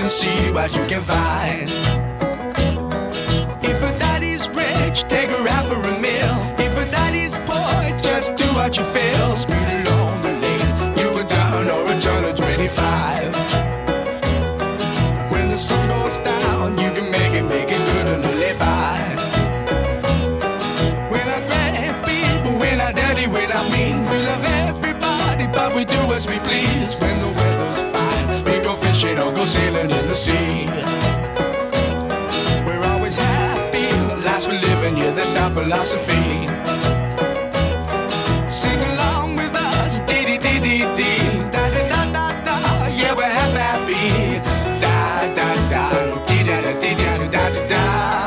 and see what you can find. If a daddy's rich, take her out for a meal. If a daddy's poor, just do what you feel. Speed along the lane, you can turn or a turn of 25. When the sun goes down, you can make it good and live by. When I grab people, when I dirty, when I mean, we love everybody, but we do as we please. When the weather's fine, we go fishing or go sailing in the sea. We're always happy, lives we're living, yeah, that's our philosophy. Sing along with us, dee dee dee dee dee, da da da da da, yeah, we're happy, da da da, dee da da dee da da da da.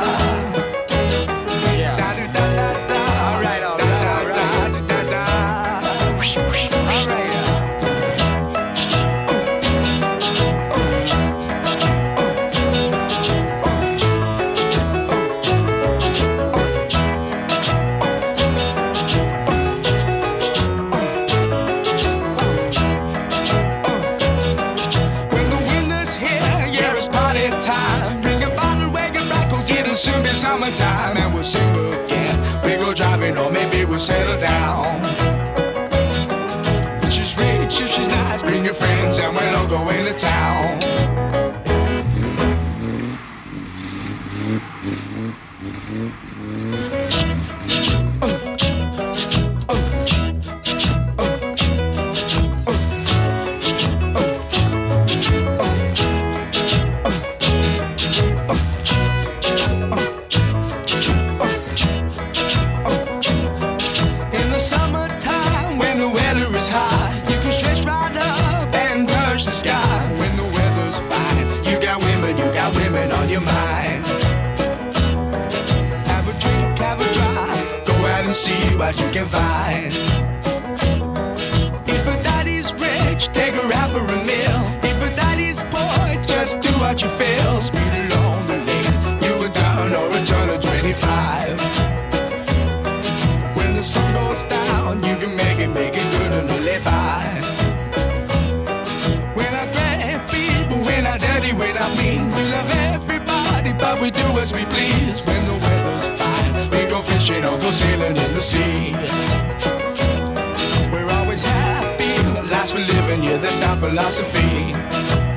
Soon be summertime and we'll sing again. We go driving or maybe we'll settle down. If she's rich, if she's nice, bring your friends and we'll all go into town. See what you can find. If a daddy's rich, take her out for a meal. If a daddy's poor, just do what you feel. Speed along the lane, you can turn or a turn of 25. When the sun goes down, you can make it good and live by. When I grab people, when I dirty, when I mean, we love everybody, but we do as we please. When the weather's fine, we go fishing or go sailing in the sea. We're always happy, lives we're living, yeah, that's our philosophy.